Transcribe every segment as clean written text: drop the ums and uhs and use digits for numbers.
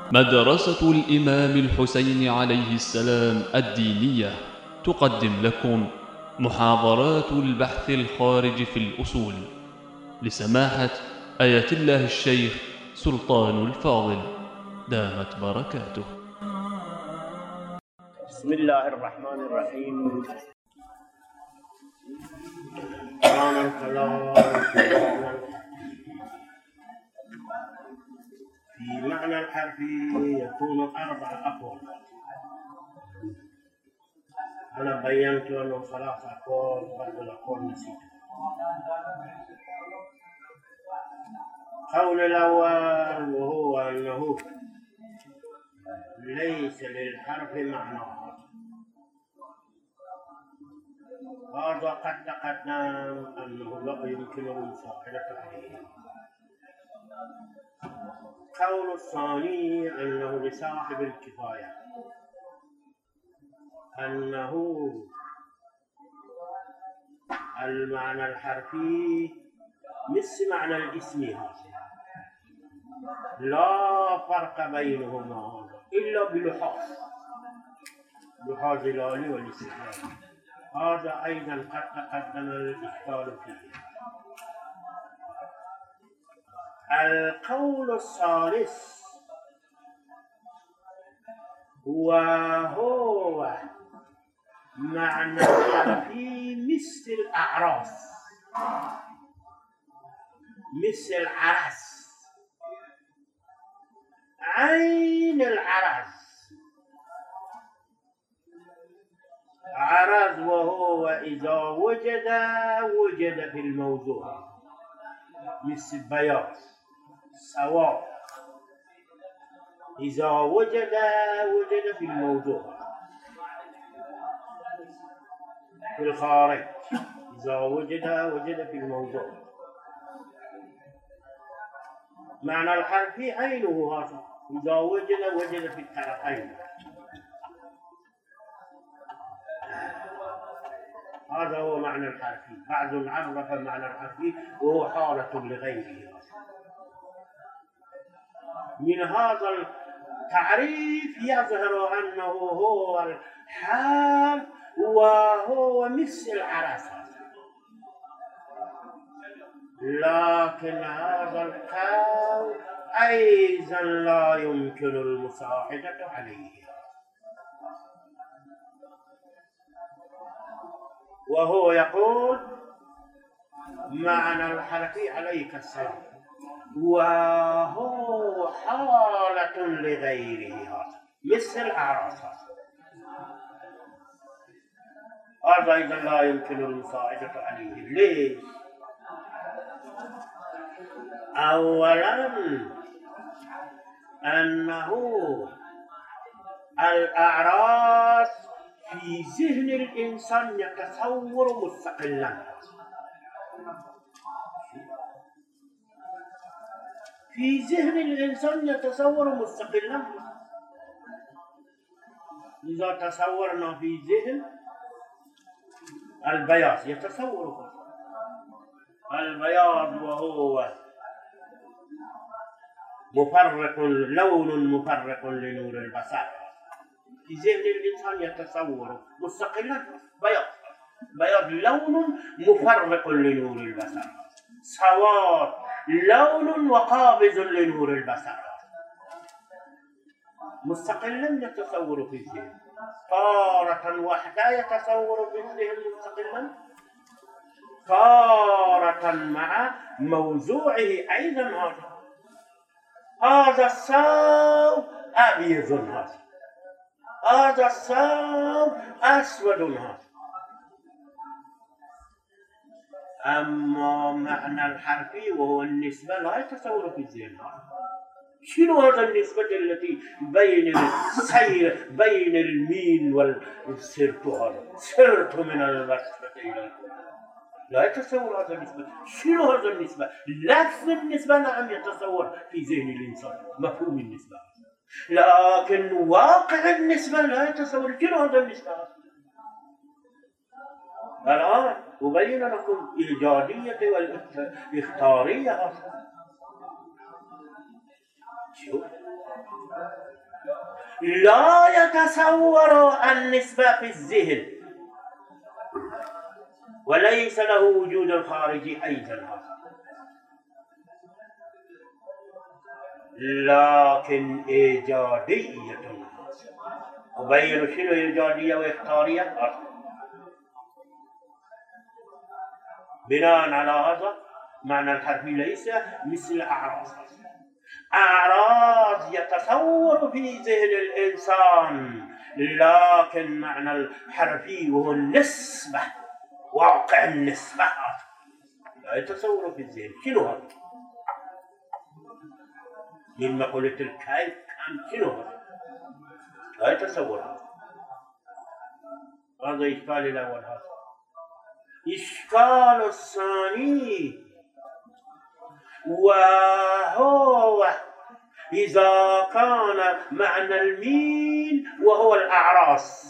مدرسة الإمام الحسين عليه السلام الدينية تقدم لكم محاضرات البحث الخارج في الأصول لسماحة آية الله الشيخ سلطان الفاضل دامت بركاته. بسم الله الرحمن الرحيم. كان الكلام في معنى الحرفي يكون 4 أقوال. أنا بينت أنه 3 أقوال، بعض الأقوال نسيت. قول الأول وهو أنه ليس للحرف معنى، هذا قد تقدم أنه لا يمكن المساعدة عليه. قول الثاني أنه لصاحب الكفاية، أنه المعنى الحرفي مثل معنى الاسم هذا، لا فرق بينهما إلا بلحاظ الآن والاستقلال. هذا أيضا قد تقدم الإشكال فيه. القول الثالث وهو معنى الحرفي مثل الأعراس، مثل عرس، عين العرس، عرض، وهو إذا وجد في الموضوع، مثل بياض، سواد، إذا وجد في الموضوع، في الخارج، إذا وجد في الموضوع. معنى الحرفي عينه هذا، إذا وجد في الطرفين. هذا هو معنى الحرفي. بعض عرف معنى الحرفي وهو حالة لغيره. من هذا التعريف يظهر أنه هو الحال وهو مثل العرس، لكن هذا القول أيضا لا يمكن المساعدة عليه، وهو يقول معنى الحرفي عليك السلام وهو حالة لغيره، مثل الأعراس. هذا أيضا لا يمكن المساعدة عليه. ليش؟ أولا أنه الأعراس في ذهن الإنسان يتصور مستقلا، في ذهن الإنسان يتصور مستقلا. إذا تصورنا في ذهن البياض، يتصور البياض وهو مفرق، لون مفرق لنور البصر، في ذهن الإنسان يتصور مستقلا بياض لون مفرق لنور البصر، سواد لون وقابض لنور البصر، مستقلا يتصور في الذهن. تارة واحدة يتصور في الذهن مستقلا، تارة مع موضوعه أيضا. هذا الصوت أبيض، هذا الصوت أسود. أما معنى الحرفي وهو النسبة لا يتصور في الذهن. شنو هذا النسبة التي بين السير، بين الميل والسرت؟ هذا سرت من البصرة إلى الكل، لا يتصور هذا النسبة. شنو هذا النسبة؟ لفظ النسبة نعم يتصور في ذهن الإنسان مفهوم النسبة، لكن واقع النسبة لا يتصور. شنو هذا النسبة؟ الآن أبين لكم الإيجادية والإختارية. شوف لا يتصور النسبة في الذهن وليس له وجود خارجي أيضا، لكن إيجادية. أبين شنو إيجادية واختيارية. بناء على هذا معنى الحرفي ليس مثل أعراض. أعراض يتصور في ذهن الإنسان، لكن معنى الحرفي وهو النسبة، واقع النسبة لا يتصور في الذهن. شنو هذا؟ من مقولة الكيف كان شنو هذا؟ لا يتصور. هذا إشكال الأول. هذا إشكال الثاني وهو إذا كان معنى الميل وهو الأعراس،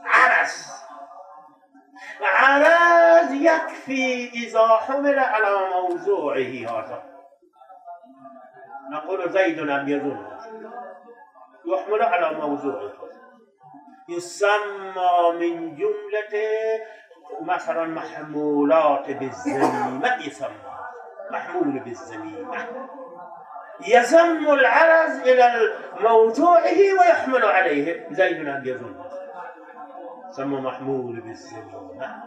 عرض يكفي إذا حمل على موضوعه. هذا نقول زيد أبيض يحمل على موضوعه، يسمى من جملة مثلا محمولات بالزميمة، يسمى محمول بالزميمة، يزم العرض إلى موضوعه ويحمل عليه. زيد أبيض يسمى محمول بالزميمة.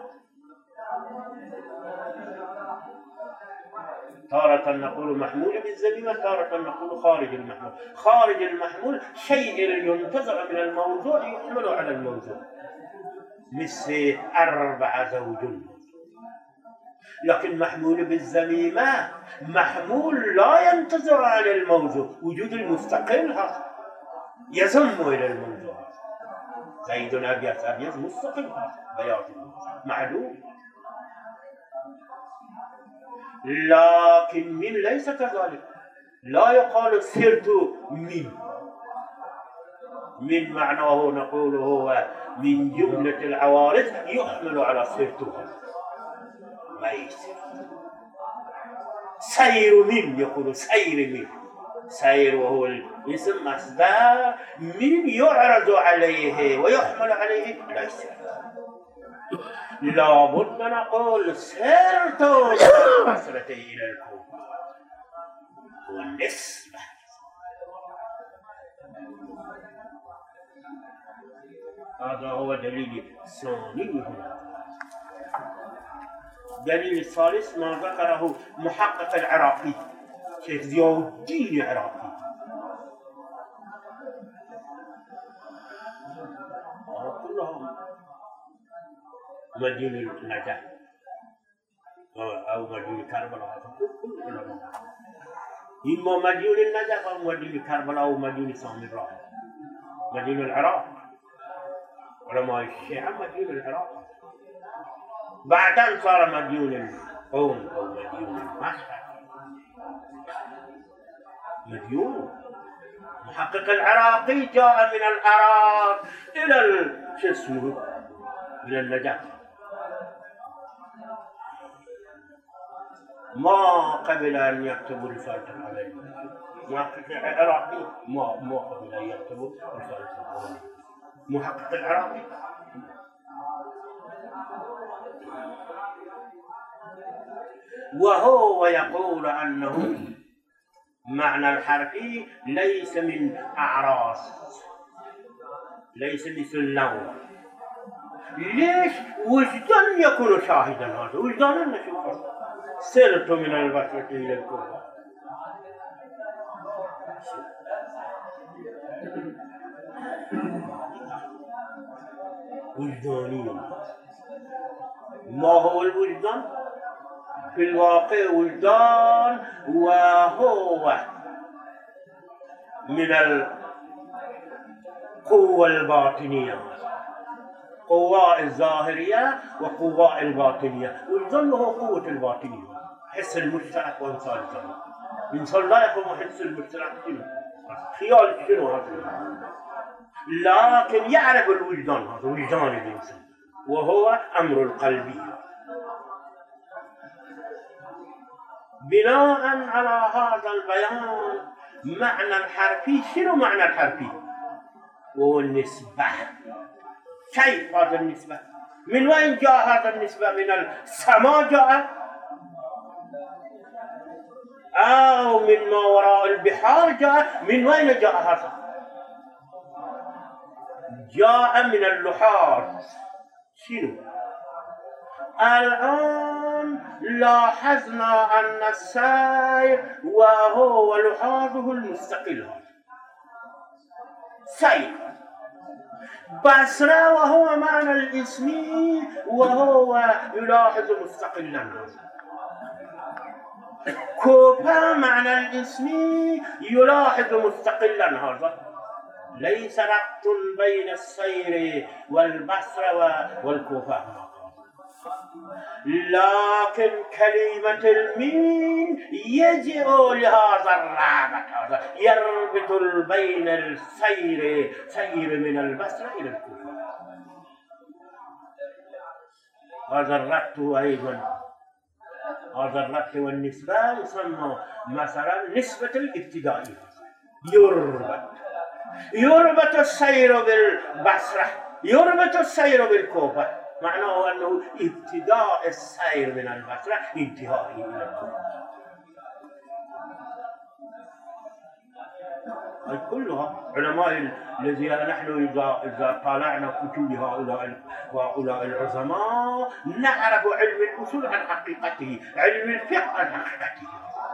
تارة نقول محمول بالزميمة، تارة نقول خارج المحمول. خارج المحمول شيء ينتزع من الموضوع يحمل على الموضوع، مثل 4 زوج. لكن محمول بالزميمة محمول لا ينتزع عن الموضوع، وجود المستقل هذا يزم إلى الموضوع. زيد أبيض مستقل، بياض معلوم. لكن من ليس كذلك. لا يقال سرت من معناه نقول هو من جملة العوارض يحمل على سرتها، ما يصير. سير من يقول سير من، سير وهو الاسم مصدر، من يعرض عليه ويحمل عليه لا يصير. لابد نقول سرت من البصرة إلى الكوفة والنسبة. هذا هو دليل الثاني هنا. دليل الثالث ما ذكره محقق العراقي شيخ ضياء الدين العراقي. كلهم مدينة النجاح أو مدينة كربلاء، كلهم إما مدينة النجاح أو مدينة كربلاء أو مدينة سامراء، مدينة العراق. علماء الشيعة مدينة العراق، بعدين صار مدينة القوم أو مدينة مشهد. مدينة محقق العراقي جاء من العراق إلى شو اسمه إلى النجاح، ما قبل أن يكتبوا رسالة العلي. محقق العراقي ما قبل أن يكتبوا رسالة العلي. محقق العراقي وهو يقول أنه معنى الحرفي ليس من أعراس، ليس مثل اللون. ليش؟ وجدان يكون شاهدا. هذا وجدان نشوفه. سرت من البصرة إلى الكوفة. وجداني. ما هو الوجدان؟ في الواقع وجدان وهو من القوة الباطنية، قوة الظاهرية وقوة الباطنية. وجدان هو قوة الباطنية، حس المشترك وإنسان الجميع. الإنسان لا يفهم حس المشترك شنو، خيال شنو هذا، لكن يعرف الوجدان. هذا وجدان الإنسان وهو أمر القلبي. بناء على هذا البيان معنى الحرفي. شنو معنى الحرفي؟ وهو النسبة. كيف هذا النسبة؟ من وين جاء هذا النسبة؟ من السماء جاء أو من ما وراء البحار جاء؟ من وين جاء هذا؟ جاء من اللحاظ. شنو؟ الآن لاحظنا أن السير وهو لحاظه المستقل، سير. بصرة وهو معنى الاسمي وهو يلاحظ مستقلا. كوفة معنى الاسمي يلاحظ مستقلا. هذا ليس ربط بين السير والبصرة والكوفة، لكن كلمة المين يجئ لهذا الرابط، هذا يربط بين السير، سير من البصرة إلى الكوفة. هذا الربط أيضا، هذا الربط والنسبة يسمى مثلا نسبة الابتدائية. يربط السير بالبصرة، يربط السير بالكوفة، معناه أنه ابتداء السير من البصرة انتهائه إلى الكوفة. كلها علماء الذين نحن إذا طالعنا كتب هؤلاء العظماء نعرف علم الأصول عن حقيقته، علم الفقه عن حقيقته.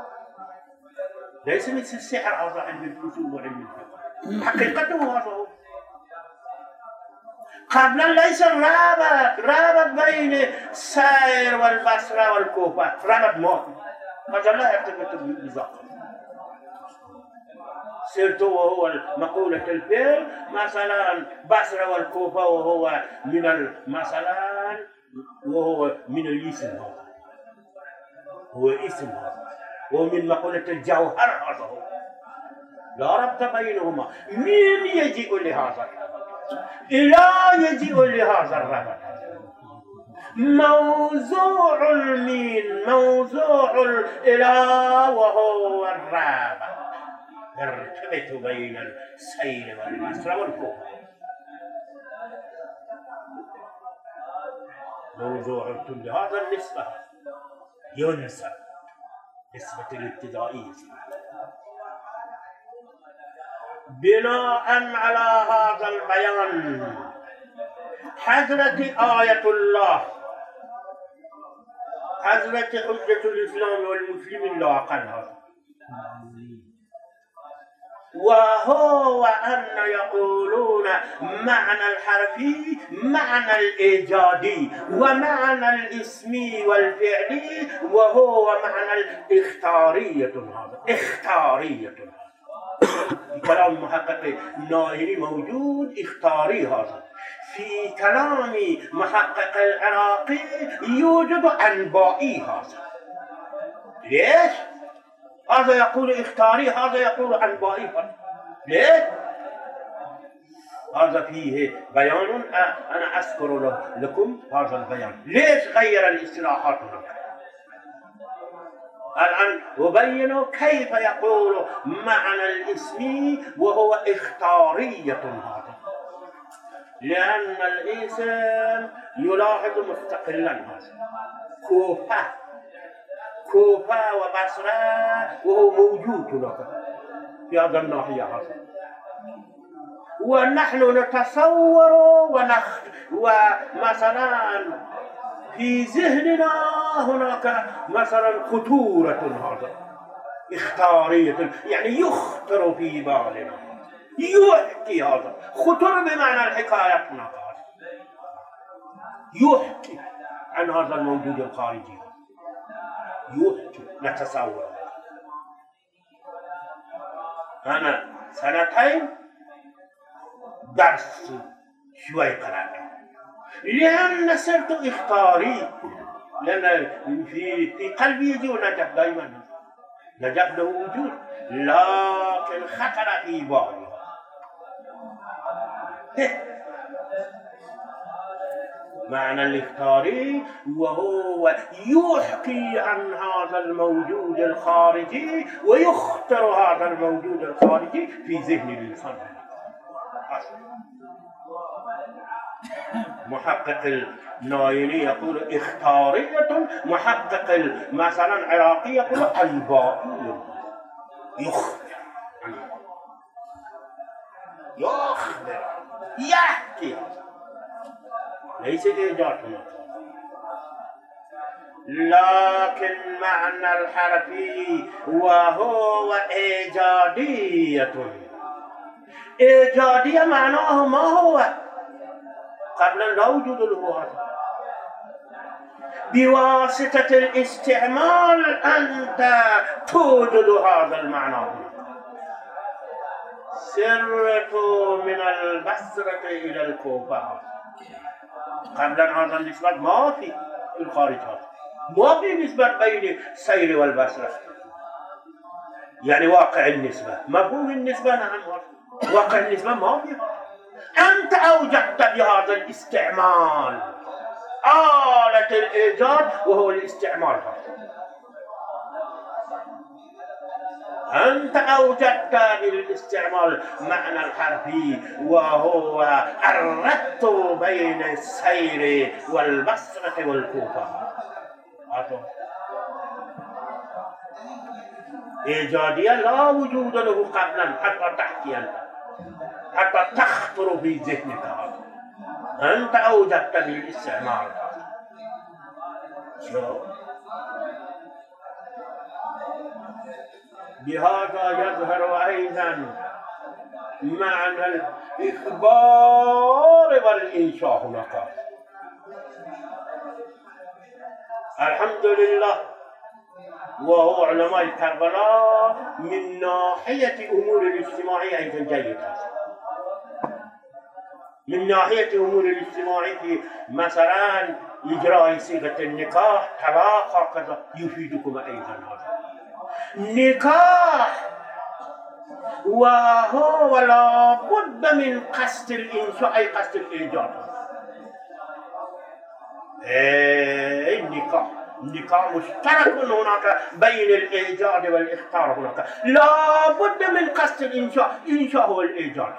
ليس مثل السحر هذا علم الأصول وعلم الفقه، حقيقته هذا. قبلا ليس رابط بين السير والبصرة والكوفة، رابط موت، هذا لا يرتبط بذاك. سرت وهو مقولة الفعل مثلا بصرة والكوفة، وهو من مثلا وهو من الاسم، هو اسم هذا، ومن مقولة الجوهر هذا هو. لا ربط بينهما. مين يجيء لهذا؟ إله يجيء لهذا الربط. موضوع المين، موضوع الإله وهو الرابط، يرتبط بين السير والبصرة والكوفة. موضوع كل هذا النسبة ينسب، نسبة الابتدائية. بناء على هذا البيان حضرت آية الله، حضرت حجة الإسلام والمسلمين لا أقل هذا، وهو أن يقولون معنى الحرفي معنى الإيجادي ومعنى الاسمي والفعلي، وهو معنى الاختارية. هذا اختارية كلام محقق النائري موجود اختاري. هذا في كلام محقق العراقي يوجد أنبائي. هذا ليش؟ هذا يقول اختاري، هذا يقول أنبائي. ليش؟ هذا فيه بيان أنا أذكر لكم هذا البيان. ليش غير الاصطلاحات هناك؟ الآن أبين كيف يقول معنى الاسم وهو اختارية. هذا لأن الاسم يلاحظ مستقلا. هذا كوفة وبصرة وهو موجود هناك في هذا الناحية. هذا ونحن نتصور ومثلا في ذهننا هناك مثلا خطورة. هذا اختارية، يعني يخطر في بالنا، يحكي. هذا خطر بمعنى الحكاية هناك، يحكي عن هذا الموجود الخارجي، يحكي نتصور. أنا سنتين درس شوي قرأت لأن صرت اختاري، لأن في قلبي يجي نجف دائما، نجف له وجود، لكن خطر في بالي. معنى الاختاري وهو يحكي عن هذا الموجود الخارجي ويختر هذا الموجود الخارجي في ذهن الإنسان. محقق النايني يقول اختارية، محقق مثلا عراقي يقول أنبائي، يخبر يحكي، ليس إيجاد. لكن معنى الحرفي وهو إيجادية. إيجادية معناه ما هو قبل لا وجود له هذا، بواسطة الاستعمال أنت توجد هذا المعنى. سرت من البصرة إلى الكوفة، قبل هذا النسبة ما في الخارج، ما في نسبة بين السير والبصرة، يعني واقع النسبة، مفهوم النسبة نعم، واقع النسبة ما في. أنت أوجدت بهذا الاستعمال آلة الإيجاد وهو الاستعمال. أنت أوجدت بالاستعمال معنى الحرفي وهو الربط بين السير والبصرة والكوفة. إيجادية لا وجود له قبلا حتى تحكي أنت، حتى تخطر في ذهنك. أنت أوجدت بالاستعمال. بهذا يظهر أيضا معنى الإخبار والإنشاء هناك. الحمد لله، وهو علماء كربلاء من ناحية أمور الاجتماع أيضا جيدة. من ناحية أمور الاجتماع في مثلا إجراء صيغة النكاح، طلاق، كذا يفيدكم أيضا هذا. نكاح وهو لا بد من قصد الإنشاء أي قصد الإيجاد. النكاح مشترك هناك بين الإيجاد والإختار. هناك لا بد من قصد الإنشاء، إنشاء هو الإيجاد.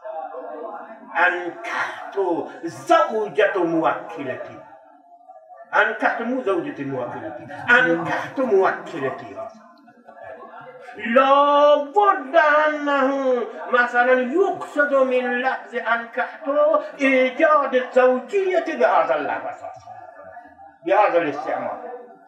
أنكحت زوجة موكلتي، أنكحت مو زوجة موكلتي، أنكحت موكلتي. لا بد أنه مثلا يقصد من لفظ أنكحت إيجاد الزوجية بهذا اللفظ، بهذا الاستعمال.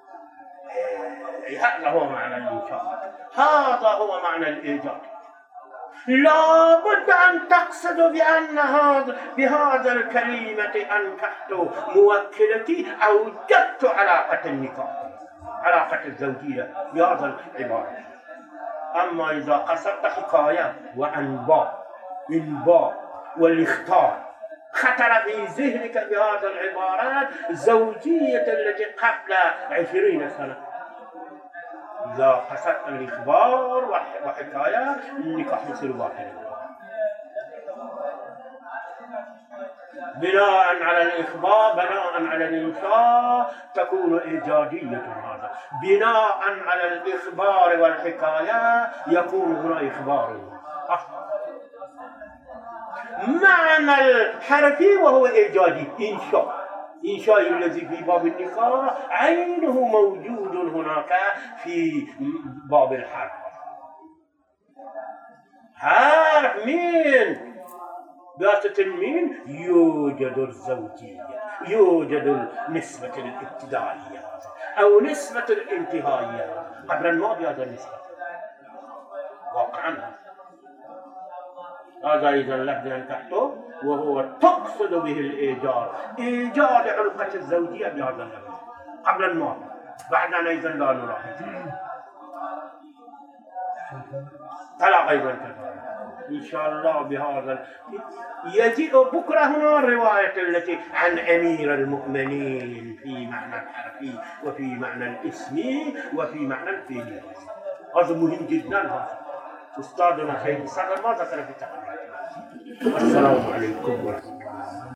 هذا هو معنى الإنشاء، هذا هو معنى الإيجاد. لا بد أن تقصد بأن بهذا الكلمة أنكحت موكلتي أوجدت علاقة النكاح، علاقة الزوجية بهذا العبارة. أما إذا قصدت حكاية وأنباء، إنباء والاختار، خطر في ذهنك بهذا العبارات زوجية التي قبل 20 سنة. إذا قصدت الإخبار وحكاية، النكاح يصير واحد. بناء على الإخبار، بناء على الإنشاء تكون إيجادية. هذا بناء على الإخبار والحكاية يكون هنا إخبار. معنى الحرفي وهو إيجادي، إنشاء. إنشاء الذي في باب النكاح عينه موجود هناك في باب الحرف. حرف مين؟ بواسطة المين يوجد الزوجية، يوجد النسبة الابتدائية أو نسبة الانتهائية قبل الماضي. هذا النسبة واقعا هذا إذا لفظ أنكحته وهو تقصد به الإيجاد، إيجاد علقة الزوجية بهذا اللفظ قبل الماضي. بعدنا أيضا لا نلاحظ طلاق أيضا كذلك إن شاء الله. بهذا يجيء بكرة هنا الرواية التي عن أمير المؤمنين في معنى الحرفي وفي معنى الاسمي وفي معنى الفعلي. هذا مهم جدا. هذا أستاذنا سيد الصدر ما ذكر في التقرير. السلام عليكم ورحمة الله.